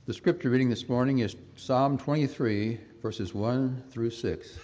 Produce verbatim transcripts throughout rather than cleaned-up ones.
The scripture reading this morning is Psalm twenty-three, verses one through six.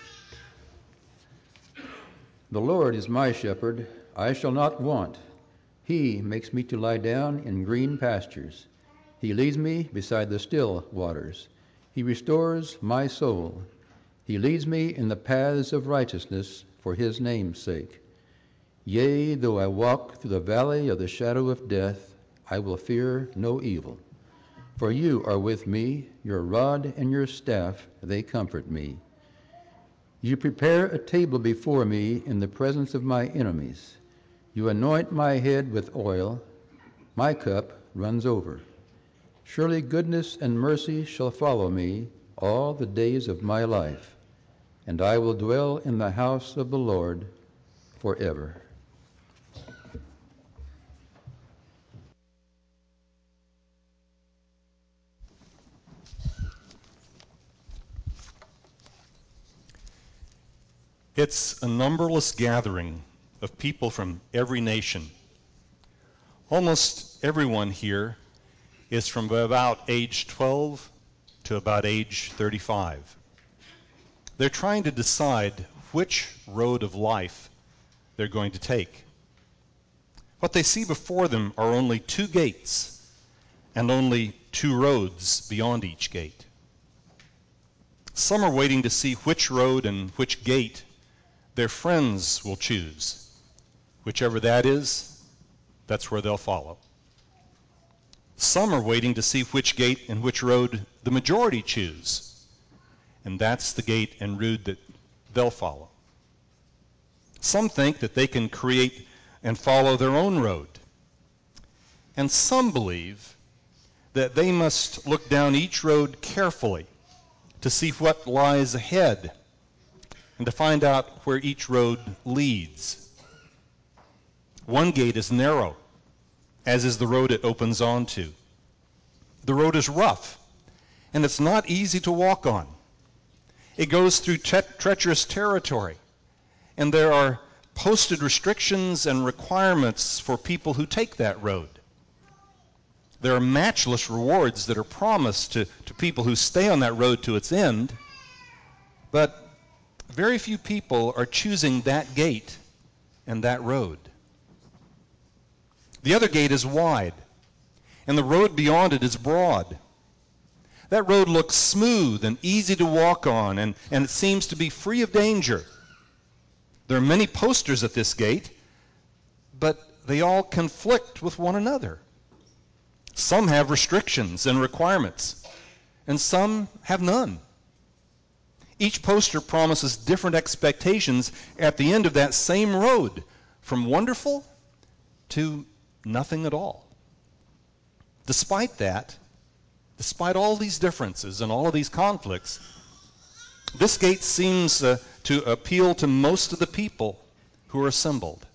The Lord is my shepherd, I shall not want. He makes me to lie down in green pastures. He leads me beside the still waters. He restores my soul. He leads me in the paths of righteousness for his name's sake. Yea, though I walk through the valley of the shadow of death, I will fear no evil. For you are with me, your rod and your staff, they comfort me. You prepare a table before me in the presence of my enemies. You anoint my head with oil, my cup runs over. Surely goodness and mercy shall follow me all the days of my life, and I will dwell in the house of the Lord forever. It's a numberless gathering of people from every nation. Almost everyone here is from about age twelve to about age thirty-five. They're trying to decide which road of life they're going to take. What they see before them are only two gates and only two roads beyond each gate. Some are waiting to see which road and which gate their friends will choose. Whichever that is, that's where they'll follow. Some are waiting to see which gate and which road the majority choose, and that's the gate and road that they'll follow. Some think that they can create and follow their own road, and some believe that they must look down each road carefully to see what lies ahead and to find out where each road leads. One gate is narrow, as is the road it opens onto. The road is rough, and it's not easy to walk on. It goes through tre- treacherous territory, and there are posted restrictions and requirements for people who take that road. There are matchless rewards that are promised to, to people who stay on that road to its end, but very few people are choosing that gate and that road. The other gate is wide, and the road beyond it is broad. That road looks smooth and easy to walk on, and, and it seems to be free of danger. There are many posters at this gate, but they all conflict with one another. Some have restrictions and requirements, and some have none. Each poster promises different expectations at the end of that same road, from wonderful to nothing at all. Despite that, despite all these differences and all of these conflicts, this gate seems uh, to appeal to most of the people who are assembled.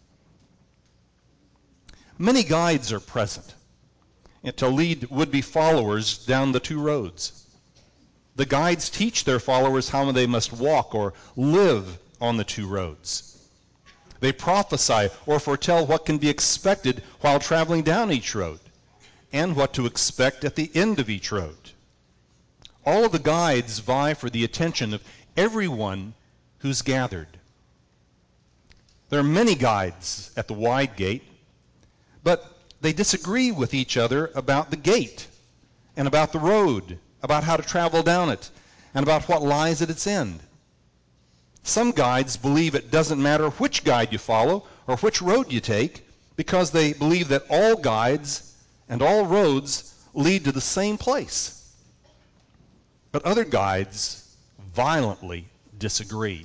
Many guides are present to lead would-be followers down the two roads. The guides teach their followers how they must walk or live on the two roads. They prophesy or foretell what can be expected while traveling down each road, and what to expect at the end of each road. All of the guides vie for the attention of everyone who's gathered. There are many guides at the wide gate, but they disagree with each other about the gate and about the road, about how to travel down it, and about what lies at its end. Some guides believe it doesn't matter which guide you follow or which road you take, because they believe that all guides and all roads lead to the same place. But other guides violently disagree.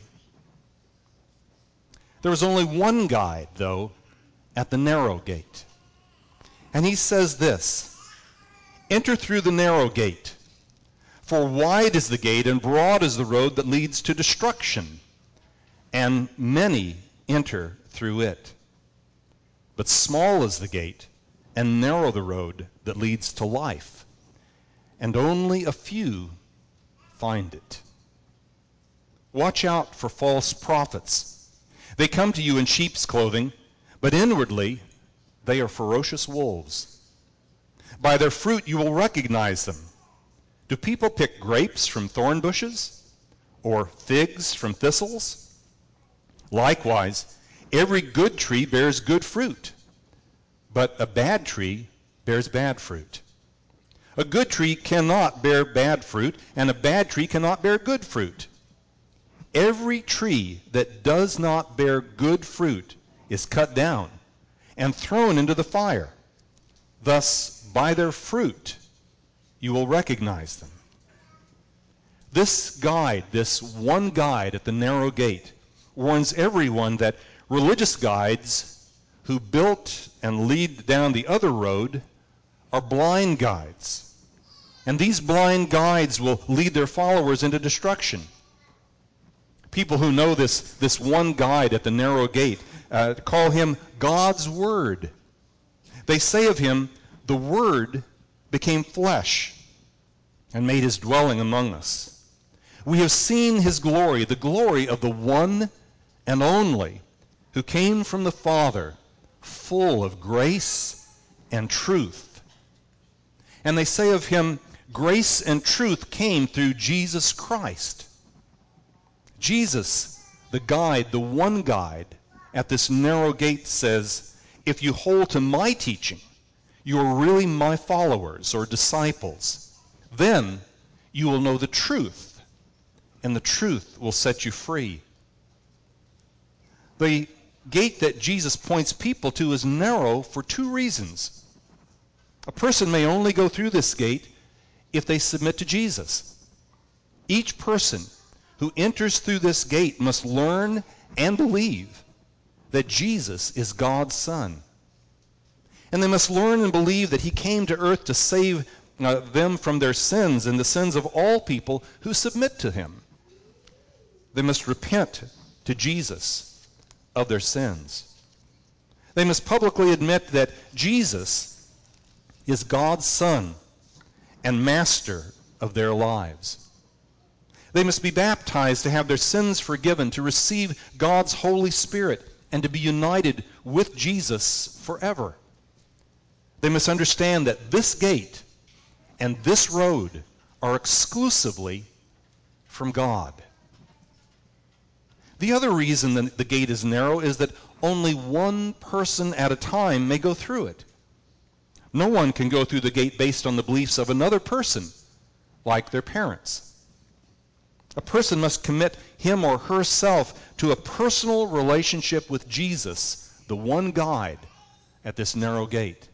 There is only one guide, though, at the narrow gate. And he says this: "Enter through the narrow gate, for wide is the gate and broad is the road that leads to destruction, and many enter through it. But small is the gate and narrow the road that leads to life, and only a few find it. Watch out for false prophets. They come to you in sheep's clothing, but inwardly they are ferocious wolves. By their fruit you will recognize them. Do people pick grapes from thorn bushes or figs from thistles? Likewise, every good tree bears good fruit, but a bad tree bears bad fruit. A good tree cannot bear bad fruit, and a bad tree cannot bear good fruit. Every tree that does not bear good fruit is cut down and thrown into the fire. Thus, by their fruit, you will recognize them. This guide, this one guide at the narrow gate, warns everyone that religious guides who built and lead down the other road are blind guides. And these blind guides will lead their followers into destruction. People who know this, this one guide at the narrow gate uh, call him God's Word. They say of him, the Word became flesh and made his dwelling among us. We have seen his glory, the glory of the one and only, who came from the Father, full of grace and truth. And they say of him, grace and truth came through Jesus Christ. Jesus, the guide, the one guide at this narrow gate, says, if you hold to my teaching, you are really my followers or disciples. Then you will know the truth, and the truth will set you free. The gate that Jesus points people to is narrow for two reasons. A person may only go through this gate if they submit to Jesus. Each person who enters through this gate must learn and believe that Jesus is God's Son. And they must learn and believe that he came to earth to save uh, them from their sins and the sins of all people who submit to him. They must repent to Jesus of their sins. They must publicly admit that Jesus is God's Son and Master of their lives. They must be baptized to have their sins forgiven, to receive God's Holy Spirit, and to be united with Jesus forever. They must understand that this gate and this road are exclusively from God. The other reason that the gate is narrow is that only one person at a time may go through it. No one can go through the gate based on the beliefs of another person, like their parents. A person must commit him or herself to a personal relationship with Jesus, the one guide at this narrow gate.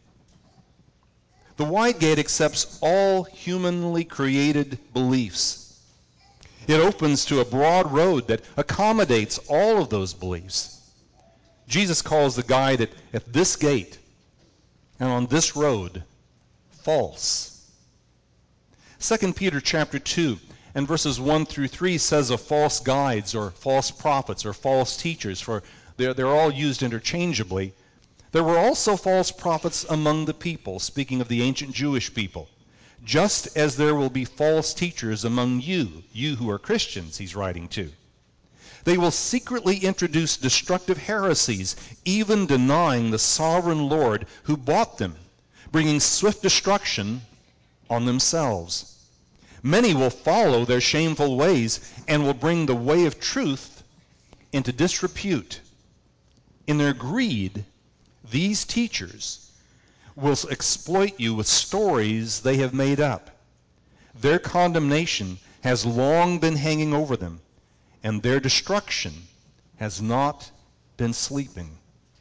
The wide gate accepts all humanly created beliefs. It opens to a broad road that accommodates all of those beliefs. Jesus calls the guide at, at this gate and on this road false. Second Peter chapter two and verses one through three says of false guides or false prophets or false teachers, for they're, they're all used interchangeably. There were also false prophets among the people, speaking of the ancient Jewish people, just as there will be false teachers among you, you who are Christians, he's writing to. They will secretly introduce destructive heresies, even denying the sovereign Lord who bought them, bringing swift destruction on themselves. Many will follow their shameful ways and will bring the way of truth into disrepute. In their greed, these teachers will exploit you with stories they have made up. Their condemnation has long been hanging over them, and their destruction has not been sleeping.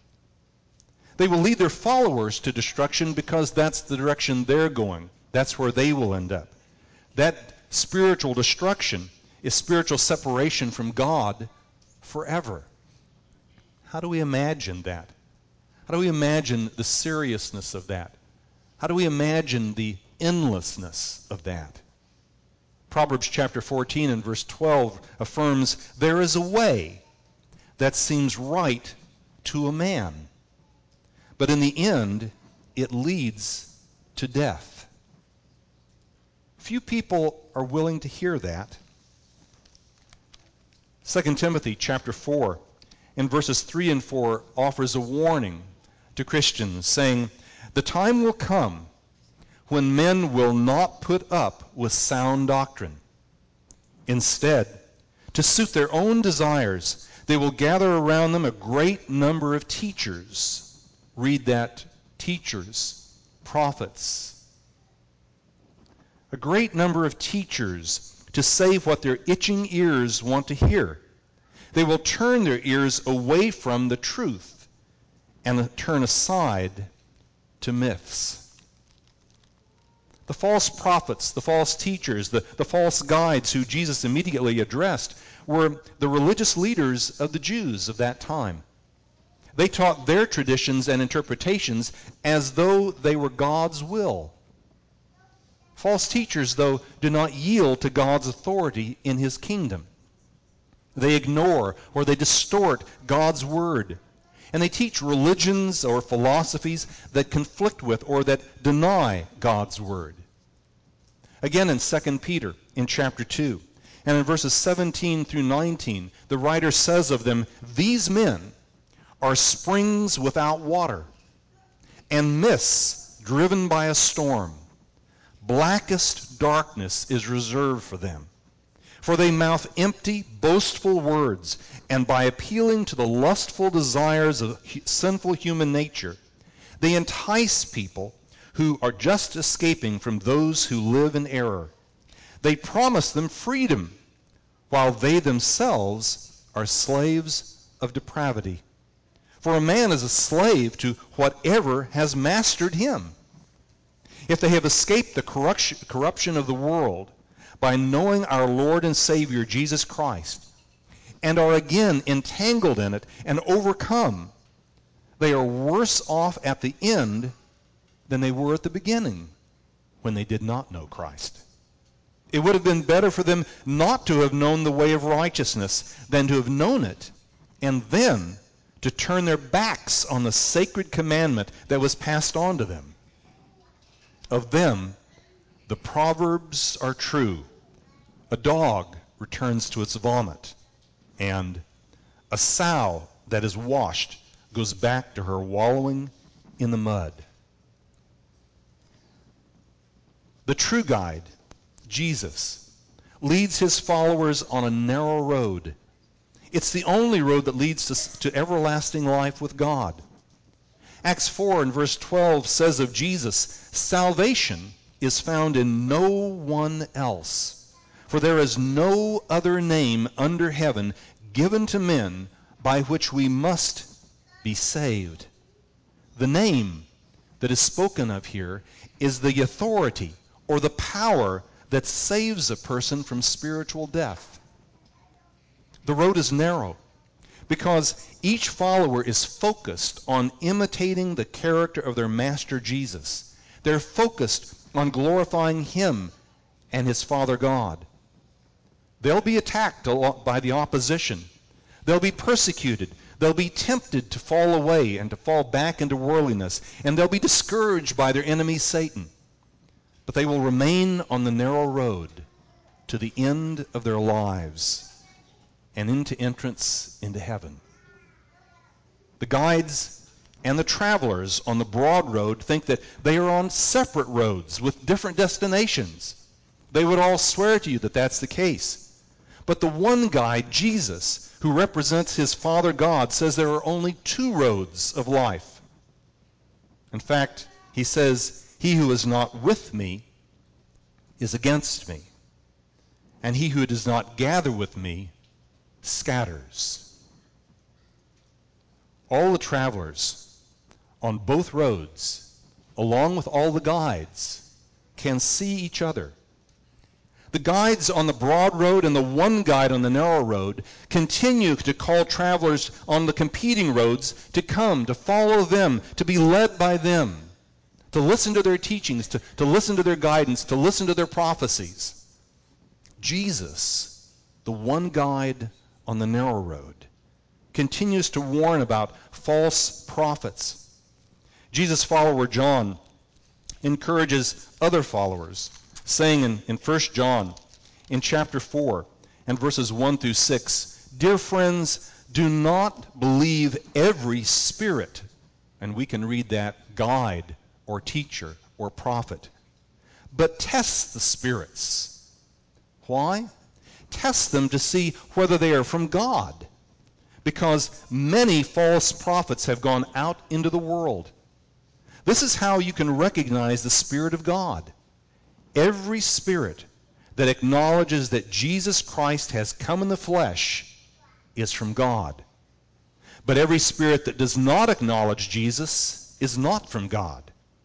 They will lead their followers to destruction because that's the direction they're going. That's where they will end up. That spiritual destruction is spiritual separation from God forever. How do we imagine that? How do we imagine the seriousness of that? How do we imagine the endlessness of that? Proverbs chapter fourteen and verse twelve affirms, there is a way that seems right to a man, but in the end it leads to death. Few people are willing to hear that. Second Timothy chapter four in verses three and four offers a warning to Christians, saying, the time will come when men will not put up with sound doctrine. Instead, to suit their own desires, they will gather around them a great number of teachers. Read that, teachers, prophets. A great number of teachers to say what their itching ears want to hear. They will turn their ears away from the truth and turn aside to myths. The false prophets, the false teachers, the, the false guides who Jesus immediately addressed were the religious leaders of the Jews of that time. They taught their traditions and interpretations as though they were God's will. False teachers, though, do not yield to God's authority in his kingdom. They ignore or they distort God's word. And they teach religions or philosophies that conflict with or that deny God's word. Again in Second Peter in chapter two, and in verses seventeen through nineteen, the writer says of them, "These men are springs without water, and mists driven by a storm. Blackest darkness is reserved for them. For they mouth empty, boastful words, and by appealing to the lustful desires of sinful human nature, they entice people who are just escaping from those who live in error. They promise them freedom, while they themselves are slaves of depravity. For a man is a slave to whatever has mastered him. If they have escaped the corruption of the world by knowing our Lord and Savior Jesus Christ, and are again entangled in it and overcome, they are worse off at the end than they were at the beginning when they did not know Christ. It would have been better for them not to have known the way of righteousness than to have known it and then to turn their backs on the sacred commandment that was passed on to them. Of them, the proverbs are true. A dog returns to its vomit, and a sow that is washed goes back to her wallowing in the mud. The true guide, Jesus, leads his followers on a narrow road. It's the only road that leads to, to everlasting life with God. Acts four and verse twelve says of Jesus, "Salvation is found in no one else, for there is no other name under heaven given to men by which we must be saved." The name that is spoken of here is the authority or the power that saves a person from spiritual death. The road is narrow because each follower is focused on imitating the character of their master Jesus. They're focused on glorifying him and his Father God. They'll be attacked by the opposition. They'll be persecuted. They'll be tempted to fall away and to fall back into worldliness. And they'll be discouraged by their enemy Satan. But they will remain on the narrow road to the end of their lives and into entrance into heaven. The guides and the travelers on the broad road think that they are on separate roads with different destinations. They would all swear to you that that's the case. But the one guide, Jesus, who represents his Father God, says there are only two roads of life. In fact, he says, "He who is not with me is against me, and he who does not gather with me scatters." All the travelers on both roads, along with all the guides, can see each other. The guides on the broad road and the one guide on the narrow road continue to call travelers on the competing roads to come, to follow them, to be led by them, to listen to their teachings, to, to listen to their guidance, to listen to their prophecies. Jesus, the one guide on the narrow road, continues to warn about false prophets. Jesus' follower John encourages other followers, saying in, in First John, in chapter four, and verses one through six, "Dear friends, do not believe every spirit," and we can read that, guide or teacher or prophet. but test the spirits. Why? Test them to see whether they are from God, because many false prophets have gone out into the world. This is how you can recognize the Spirit of God. Every spirit that acknowledges that Jesus Christ has come in the flesh is from God. But every spirit that does not acknowledge Jesus is not from God.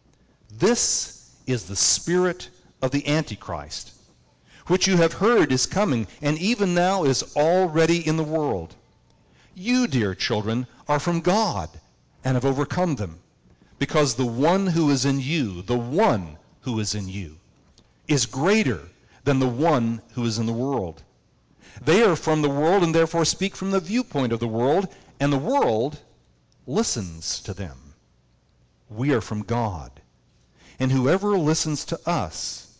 This is the spirit of the Antichrist, which you have heard is coming, and even now is already in the world. You, dear children, are from God and have overcome them, because the one who is in you, the one who is in you, is greater than the one who is in the world. They are from the world and therefore speak from the viewpoint of the world, and the world listens to them. We are from God, and whoever listens to us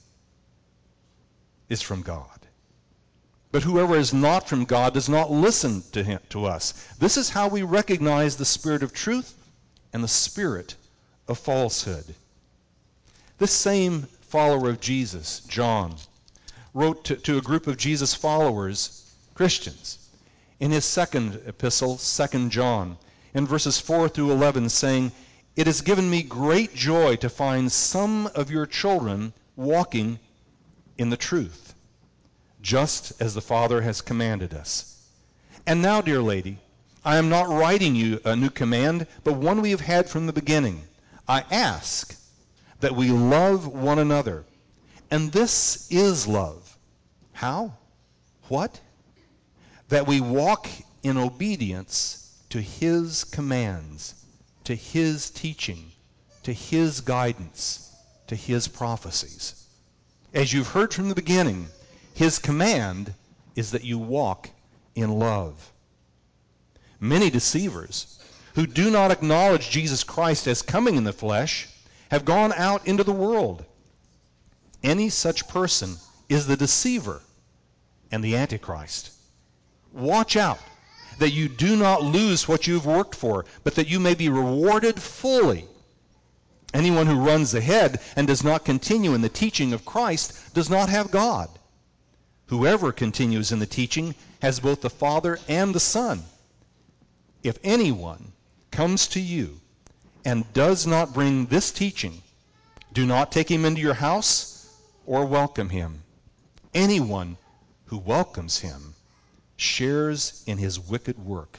is from God. But whoever is not from God does not listen to him, to us. This is how we recognize the spirit of truth and the spirit of falsehood. This same follower of Jesus, John, wrote to, to a group of Jesus followers, Christians, in his second epistle, Second John, in verses four through eleven, saying, "It has given me great joy to find some of your children walking in the truth, just as the Father has commanded us. And now, dear lady, I am not writing you a new command, but one we have had from the beginning. I ask that we love one another. And this is love." How? What? That we walk in obedience to his commands, to his teaching, to his guidance, to his prophecies. As you've heard from the beginning, his command is that you walk in love. Many deceivers who do not acknowledge Jesus Christ as coming in the flesh have gone out into the world. Any such person is the deceiver and the Antichrist. Watch out that you do not lose what you've worked for, but that you may be rewarded fully. Anyone who runs ahead and does not continue in the teaching of Christ does not have God. Whoever continues in the teaching has both the Father and the Son. If anyone comes to you and does not bring this teaching, do not take him into your house or welcome him. Anyone who welcomes him shares in his wicked work.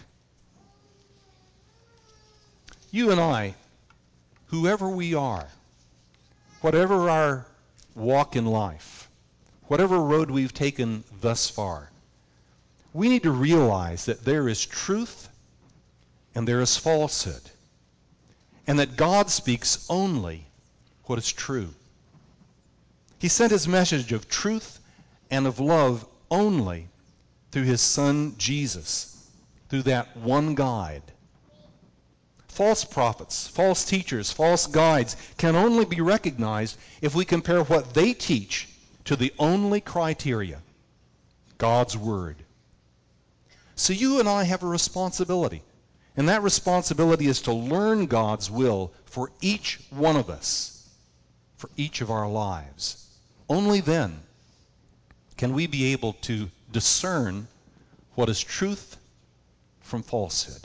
You and I, whoever we are, whatever our walk in life, whatever road we've taken thus far, we need to realize that there is truth and there is falsehood, and that God speaks only what is true. He sent his message of truth and of love only through his Son Jesus, through that one guide. False prophets, false teachers, false guides can only be recognized if we compare what they teach to the only criteria, God's Word. So you and I have a responsibility, and that responsibility is to learn God's will for each one of us, for each of our lives. Only then can we be able to discern what is truth from falsehood.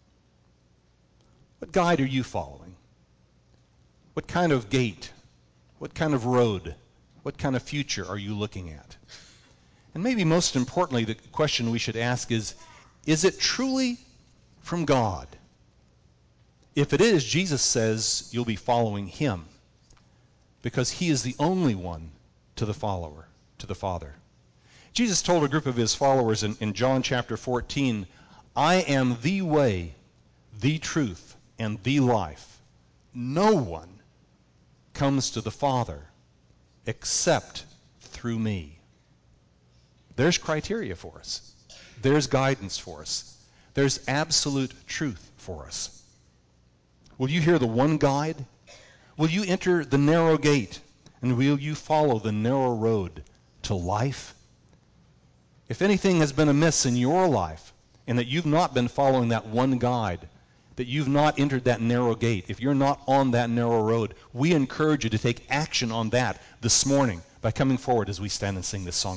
What guide are you following? What kind of gate? What kind of road? What kind of future are you looking at? And maybe most importantly, the question we should ask is, is it truly from God? If it is, Jesus says you'll be following him, because he is the only one to the follower, to the Father. Jesus told a group of his followers in, in John chapter fourteen, "I am the way, the truth, and the life. No one comes to the Father except through me." There's criteria for us. There's guidance for us. There's absolute truth for us. Will you hear the one guide? Will you enter the narrow gate? And will you follow the narrow road to life? If anything has been amiss in your life, and that you've not been following that one guide, that you've not entered that narrow gate, if you're not on that narrow road, we encourage you to take action on that this morning by coming forward as we stand and sing this song.